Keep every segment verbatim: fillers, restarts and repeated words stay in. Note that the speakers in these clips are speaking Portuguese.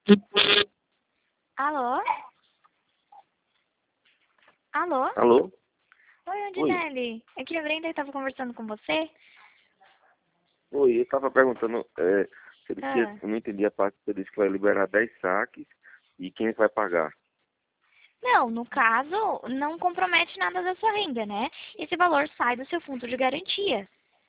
Alô? Alô? Alô? Oi, Oi. Ondinelli. Aqui é a Brenda, eu estava conversando com você. Oi, eu tava perguntando, é, você disse que Ah. eu não entendi a parte que você disse que vai liberar dez saques e quem vai pagar. Não, no caso, não compromete nada da sua renda, né? Esse valor sai do seu fundo de garantia.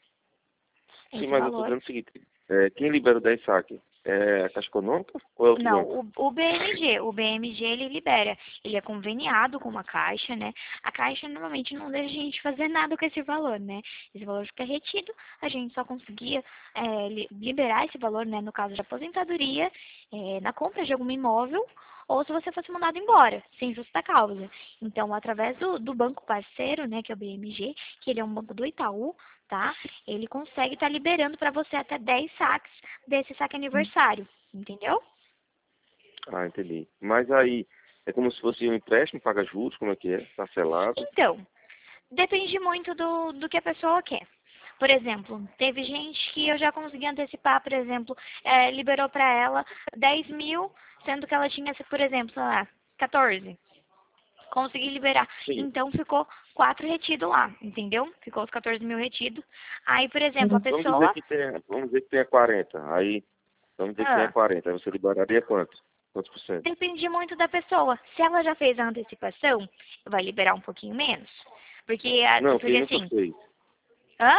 Sim, Esse mas eu tô valor. dizendo o seguinte, é, quem libera dez saques? É a Caixa Econômica ou é outro Não, banco? o, o B M G, o B M G ele libera, ele é conveniado com uma caixa, né? A caixa normalmente não deixa a gente fazer nada com esse valor, né? Esse valor fica retido, a gente só conseguia é, li- liberar esse valor, né? No caso de aposentadoria, é, na compra de algum imóvel, ou se você fosse mandado embora, sem justa causa. Então, através do, do banco parceiro, né, que é o B M G, que ele é um banco do Itaú, tá? Ele consegue estar liberando para você até dez saques desse saque aniversário. Entendeu? Ah, entendi. Mas aí, é como se fosse um empréstimo, paga juros, como é que é? Parcelado? Então, depende muito do, do que a pessoa quer. Por exemplo, teve gente que eu já consegui antecipar, por exemplo, eh, liberou para ela dez mil, sendo que ela tinha, por exemplo, sei lá, quatorze. Consegui liberar. Sim. Então ficou quatro retido lá, entendeu? Ficou os quatorze mil retidos. Aí, por exemplo, a Vamos dizer pessoa. que tenha, vamos dizer que tenha quarenta. Aí, vamos dizer que tenha Ah, quarenta. Aí você liberaria quanto? Quantos por cento? depende muito da pessoa. Se ela já fez a antecipação, vai liberar um pouquinho menos. Porque, a- Não, porque quem nunca assim. fez. Hã?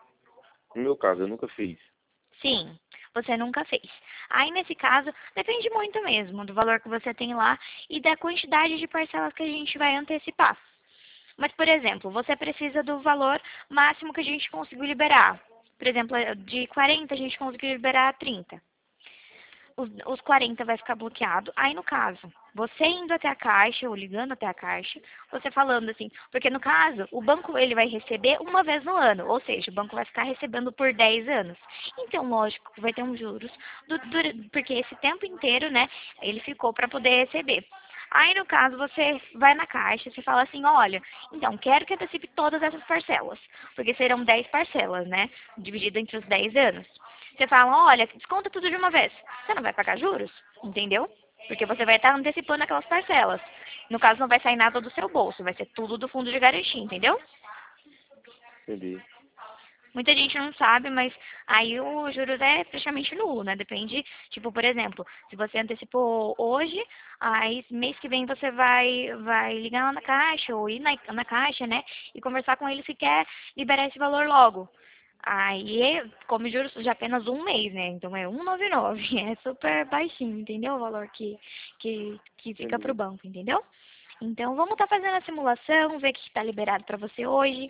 No meu caso, eu nunca fiz. Sim, você nunca fez. Aí, nesse caso, depende muito mesmo do valor que você tem lá e da quantidade de parcelas que a gente vai antecipar. Mas, por exemplo, você precisa do valor máximo que a gente conseguiu liberar. Por exemplo, de quarenta a gente conseguiu liberar trinta. Os, os quarenta vai ficar bloqueado. Aí, no caso, você indo até a caixa ou ligando até a caixa, você falando assim, porque no caso, o banco ele vai receber uma vez no ano, ou seja, o banco vai ficar recebendo por dez anos. Então, lógico, vai ter uns juros, do, do, porque esse tempo inteiro, né, ele ficou para poder receber. Aí, no caso, você vai na caixa, você fala assim, olha, então, quero que antecipe todas essas parcelas, porque serão dez parcelas, né, dividido entre os dez anos. Você fala, olha, desconta tudo de uma vez. Você não vai pagar juros, entendeu? Porque você vai estar antecipando aquelas parcelas. No caso, não vai sair nada do seu bolso, vai ser tudo do fundo de garantia, entendeu? Entendi. Muita gente não sabe, mas aí o juros é praticamente nulo, né? Depende, tipo, por exemplo, se você antecipou hoje, aí mês que vem você vai, vai ligar lá na caixa ou ir na, na caixa, né? E conversar com eles se quer liberar esse valor logo. Aí come juros de apenas um mês, né? Então é cento e noventa e nove. É super baixinho, entendeu? O valor que, que, que fica pro Entendi. banco, entendeu? Então vamos estar fazendo a simulação, ver o que está liberado para você hoje.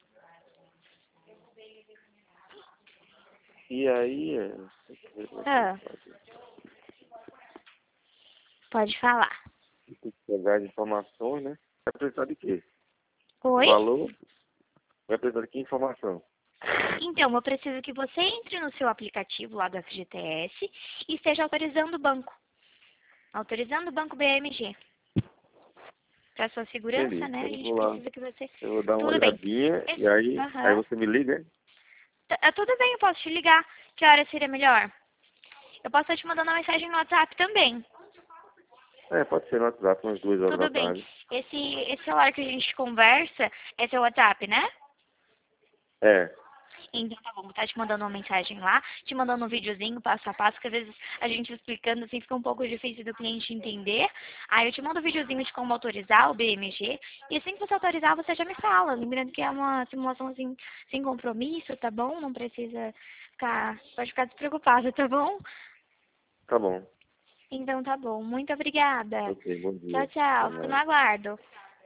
E aí, é, Ah, pode falar. tem que pegar as informações, né? Vai precisar de quê? O Oi? valor? Vai precisar de que informação? Então, eu preciso que você entre no seu aplicativo lá do F G T S e esteja autorizando o banco. Autorizando o banco B M G. Para sua segurança, Entendi. né? A Eu gente vou lá, precisa que você. eu vou dar uma Tudo bem. olhadinha e Esse- aí, aí Aham. você me liga, hein? Tá- ah, Tudo bem, eu posso te ligar. Que hora seria melhor? Eu posso estar te mandando uma mensagem no WhatsApp também. É, pode ser no WhatsApp, umas duas horas da Tudo bem. tarde. Esse, esse celular que a gente conversa é seu WhatsApp, né? É, Então tá bom, vou estar te mandando uma mensagem lá, te mandando um videozinho passo a passo, que às vezes a gente explicando assim fica um pouco difícil do cliente entender. Aí eu te mando um videozinho de como autorizar o B M G, e assim que você autorizar, você já me fala. Lembrando que é uma simulação assim, sem compromisso, tá bom? Não precisa ficar, pode ficar despreocupada, tá bom? tá bom. Então tá bom, muito obrigada. Ok, bom Tchau, dia. Até tchau, fico no mais. aguardo.